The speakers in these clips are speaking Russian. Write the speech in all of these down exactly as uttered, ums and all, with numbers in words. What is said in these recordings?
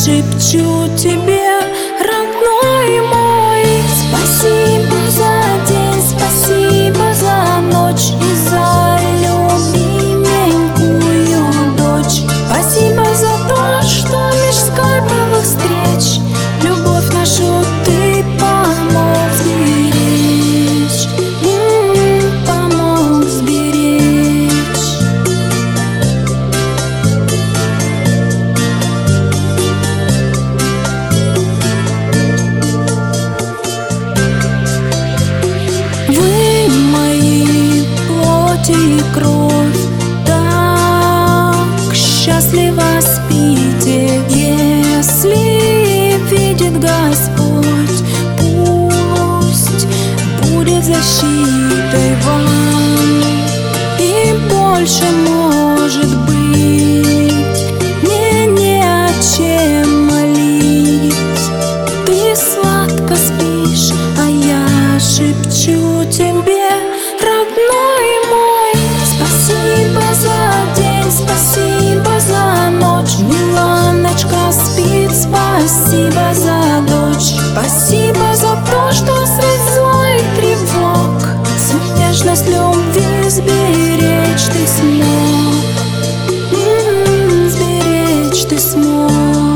шепчу тебе, родной мой, спасибо за день, спасибо за ночь и за любименькую дочь. Спасибо за то, что меж скайповых встреч любовь нашу ты помог сберечь, м-м, помог сберечь. Вы мои плоть и кровь, так счастливо спите, если видит Господь, пусть будет защитой вам. И больше, может быть, мне не о чем молить. Ты сладко спишь, а я шепчу тебе, родной мой, спасибо за день, спасибо за ночь. Миланочка спит, спасибо за дочь. Спасибо за то, что средь зла и тревог всю нежность любви сберечь ты смог, м-м, сберечь ты смог.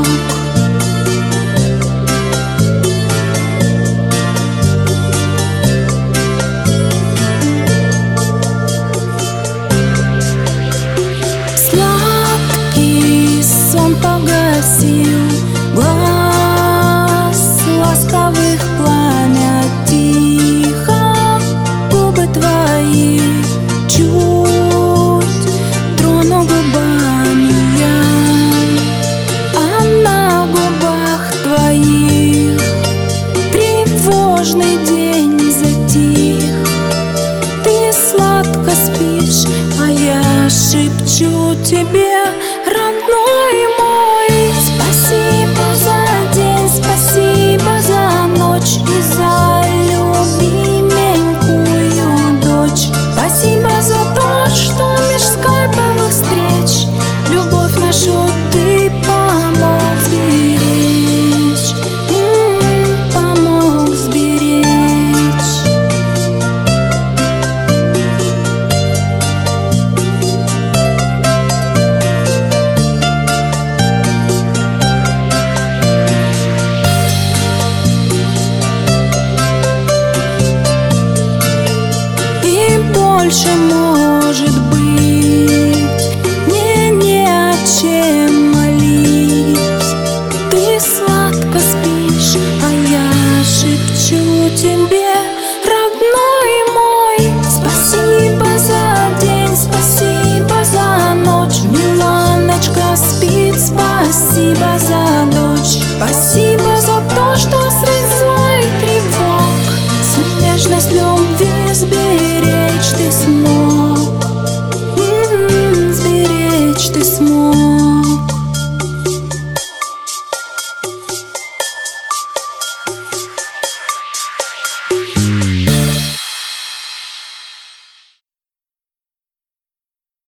Сладкий сон погасил глаз ласковых пламя тихо, губы твои чуть трону губами я, а на губах твоих тревожный день затих. Ты сладко спишь, а я шепчу тебе, родной